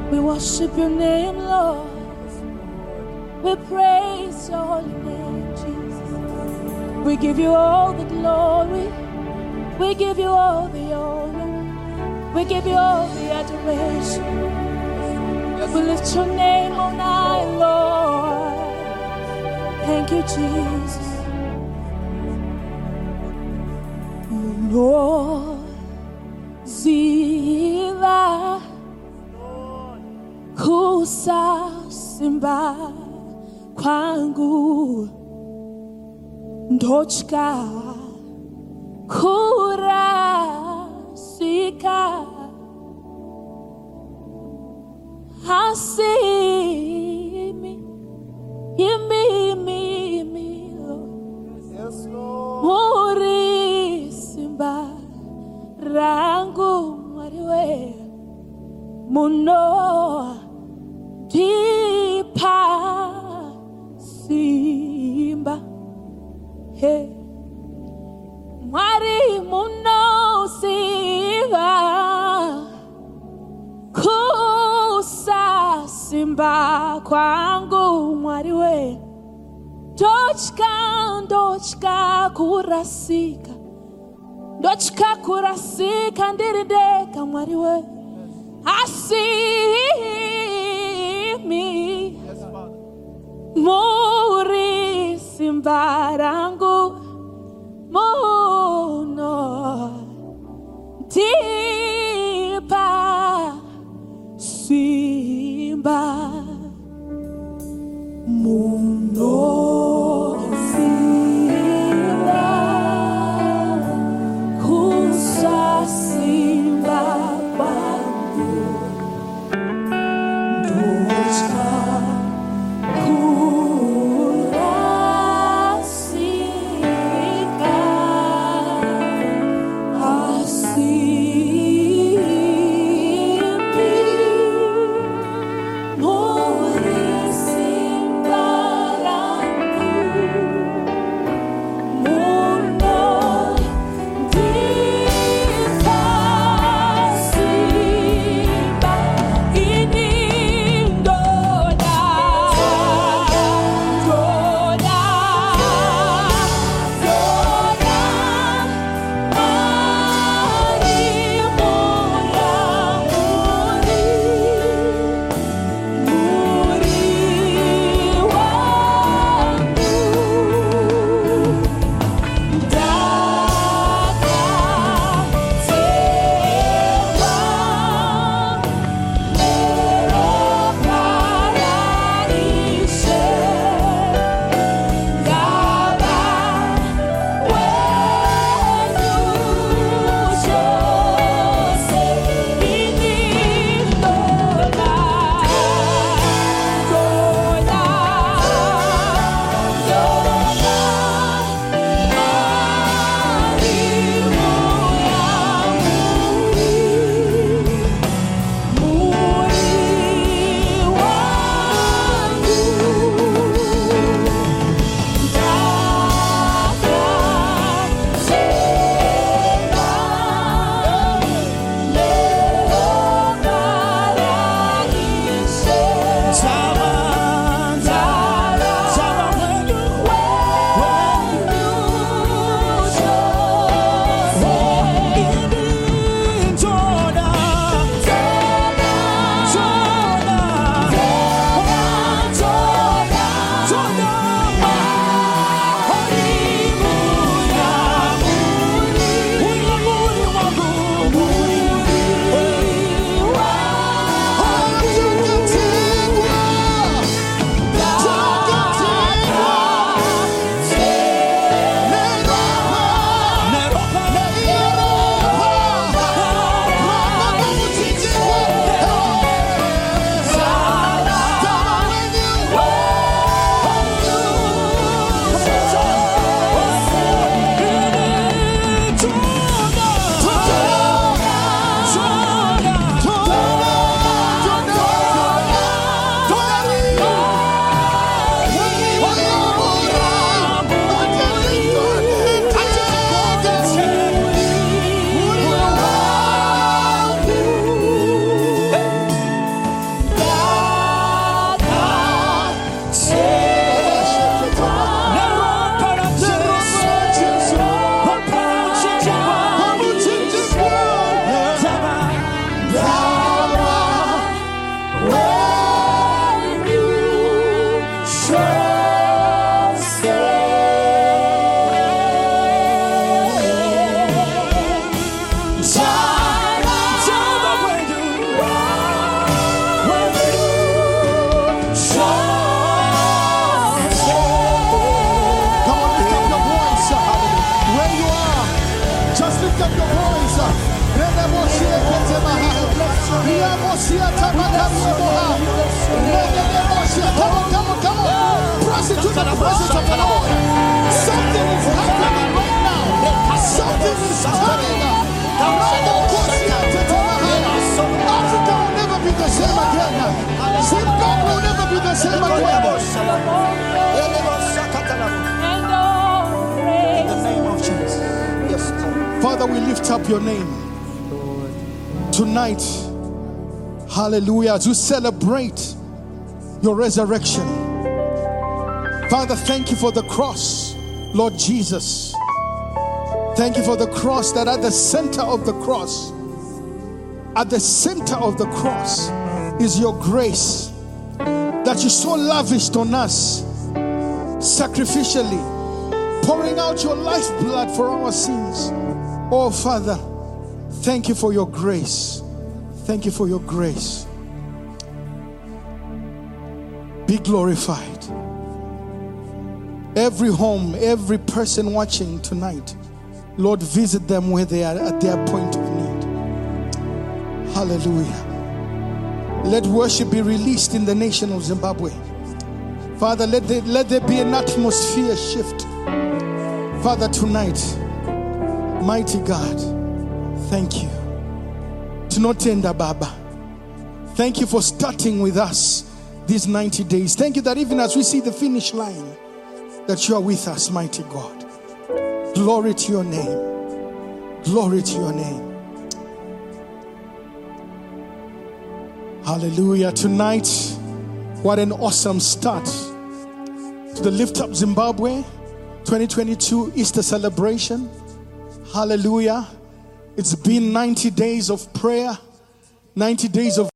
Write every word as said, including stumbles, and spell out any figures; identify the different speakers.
Speaker 1: We worship your name, Lord. We praise your holy name, Jesus. We give you all the glory. We give you all the honor. We give you all the adoration. We lift your name on high, Lord. Thank you, Jesus. Lord, Ziva Kusa Simba Kwangu Ndochka Kurasika Hasimi Yimi mi mi Yes, Lord. Muri Simba Rangu Mariwe Muno Dipa Simba Hey Mari Muno Simba Kusa Simba Kwangu Mariwe Dochka Dochka Kurasika Dochka Kurasika Ndirideka Mariwe Asimi Muri Simbarangu Mono Tipa Simba Mono Simba Kusa Simba Dochka Kurasika
Speaker 2: Come on, come on, come on. Press into the presence of the Lord. Something is happening right now. Something is turning up. Africa will never be the same again. Zimbabwe will never be the same again. In the name of Jesus. Yes, Father, we lift up your name tonight. Hallelujah. As we celebrate your resurrection. Father, thank you for the cross, Lord Jesus. Thank you for the cross, that at the center of the cross, at the center of the cross is your grace, that you so lavished on us, sacrificially, pouring out your lifeblood for our sins. Oh, Father, thank you for your grace. Thank you for your grace. Be glorified. Every home, every person watching tonight, Lord, visit them where they are at their point of need. Hallelujah. Let worship be released in the nation of Zimbabwe. Father, let there, let there be an atmosphere shift. Father, tonight, mighty God, thank you. Tunotenda Baba. Thank you for starting with us these ninety days. Thank you that even as we see the finish line, that you are with us, mighty God. Glory to your name. Glory to your name. Hallelujah. Tonight, what an awesome start to the Lift Up Zimbabwe twenty twenty-two Easter celebration. Hallelujah. It's been ninety days of prayer, ninety days of